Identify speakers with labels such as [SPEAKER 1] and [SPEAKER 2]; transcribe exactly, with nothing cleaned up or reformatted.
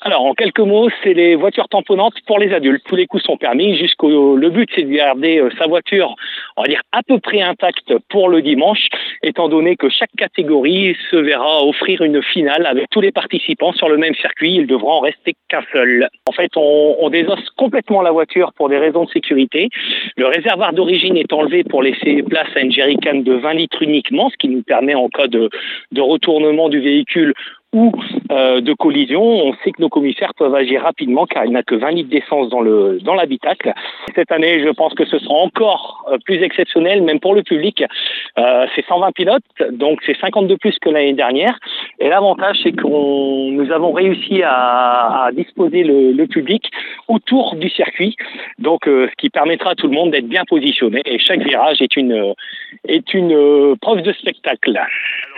[SPEAKER 1] Alors, en quelques mots, c'est les voitures tamponnantes pour les adultes. Tous les coups sont permis. Jusqu'au le but, c'est de garder euh, sa voiture, on va dire, à peu près intacte pour le dimanche, étant donné que chaque catégorie se verra offrir une finale avec tous les participants sur le même circuit. Ils devront en rester qu'un seul. En fait, on, on désosse complètement la voiture pour des raisons de sécurité. Le réservoir d'origine est enlevé pour laisser place à une jerrycan de vingt litres uniquement, ce qui nous permet, en cas de, de retournement du véhicule ou euh, de collision, on sait que nos commissaires peuvent agir rapidement car il n'y a que vingt litres d'essence dans le dans l'habitacle. Cette année, je pense que ce sera encore euh, plus exceptionnel, même pour le public. Euh, c'est cent vingt pilotes, donc c'est cinquante de plus que l'année dernière. Et l'avantage, c'est qu'on nous avons réussi à, à disposer le, le public autour du circuit, donc euh, ce qui permettra à tout le monde d'être bien positionné. Et chaque virage est une est une euh, preuve de spectacle.